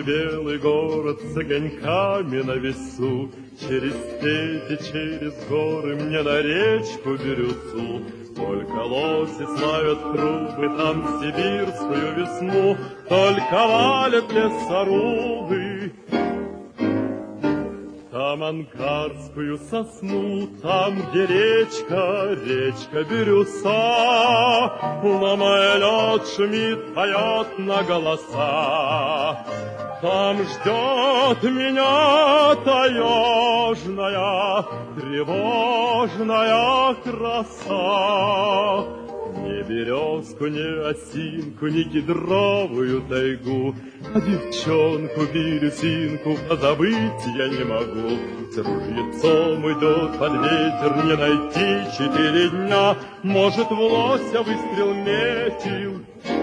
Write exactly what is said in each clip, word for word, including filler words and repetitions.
белый город с огоньками на весу. Через степи, через горы мне на речку Бирюсу. Только лоси славят трубы там сибирскую весну, только валят лесорубы там ангарскую сосну, там, где речка, речка Бирюса, ломая лед, шумит, поет на голоса. Там ждет меня таежная, тревожная краса. Ни березку, ни осинку, ни кедровую тайгу, а девчонку бирюсинку позабыть я не могу. С ружьецом идут под ветер, не найти четыре дня. Может, в лося выстрел метил,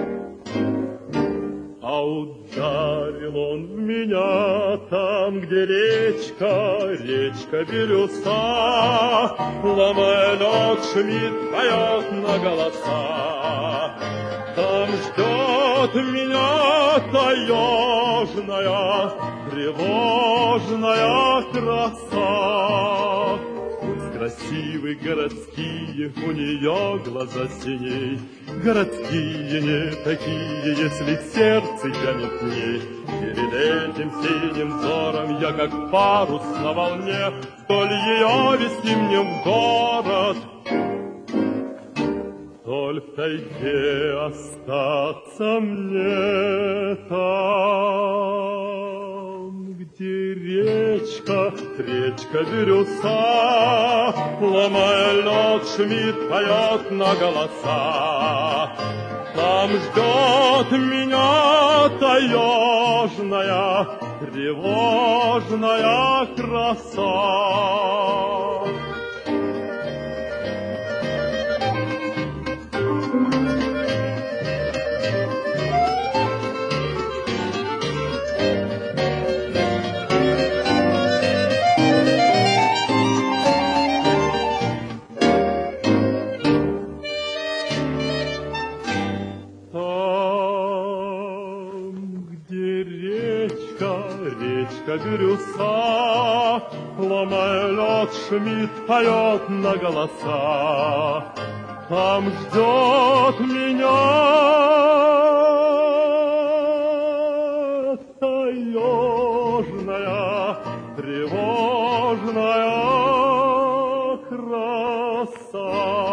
а ударил он в меня там, где речка, речка Бирюса, ломая лед, шумит, поет на голоса. Там ждет меня таежная, тревожная краса. Пусть красивые городские, у нее глаза синей, городские не такие, если сердце тянет к ней. Перед этим синим взором я, как парус на волне, вдоль ее вести мне в город, вдоль в тайге остаться мне там, где речка, речка Бирюса, ломая лед, шумит, поет на голоса. Там ждет меня таежная, тревожная краса. Речка Бирюса, ломая лед, шумит, поет на голоса. Там ждет меня таежная, тревожная краса.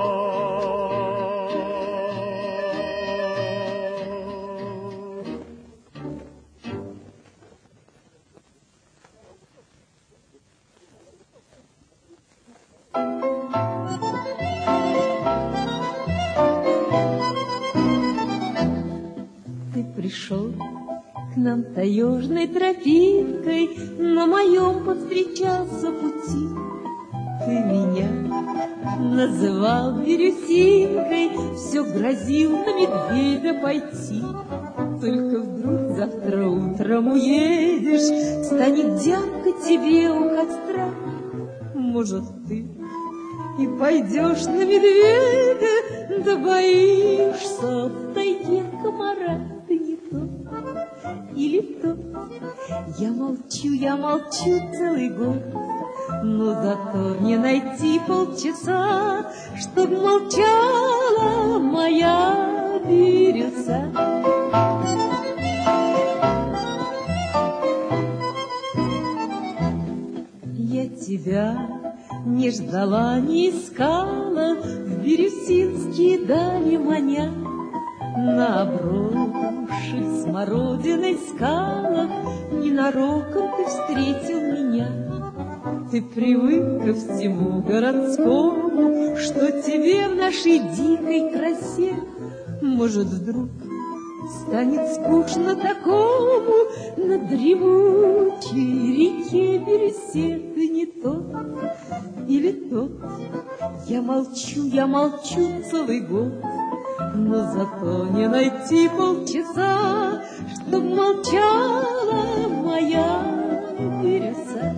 Пришел к нам таежной тропинкой, на моем повстречался пути. Ты меня называл бирюсинкой, все грозил на медведя пойти. Только вдруг завтра утром уедешь, станет дябка тебе у костра. Может, ты и пойдешь на медведя, да боишься в тайге комара. Или то, я молчу, я молчу целый год, но зато не найти полчаса, чтоб молчала моя Бирюса. Я тебя не ждала, не искала, в бирюсинские дали маня. На обросших смородиной скалах ненароком ты встретил меня. Ты привык ко всему городскому, что тебе в нашей дикой красе. Может, вдруг станет скучно такому на дремучей реке Бирюсе. Ты не тот или тот, я молчу, я молчу целый год, но зато не найти полчаса, чтоб молчала моя Бирюса.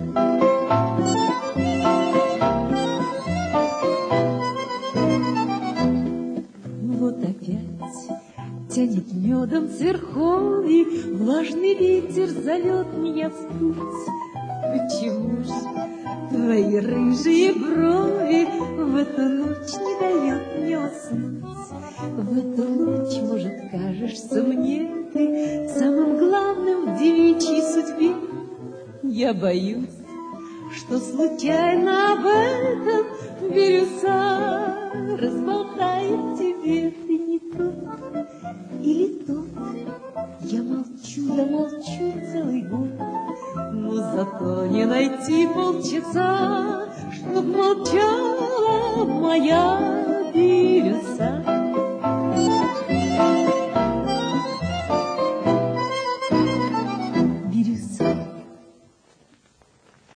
Вот опять тянет медом с верховья, Влажный ветер зовет меня в путь. Почему же твои рыжие брови в эту ночь не дают мне уснуть? В эту ночь, может, кажешься мне ты самым главным в девичьей судьбе. Я боюсь, что случайно об этом бирюса разболтает тебе. Ты не тот или тот. Я молчу, да молчу целый год, но зато не найти полчаса, чтоб молчала моя бирюса.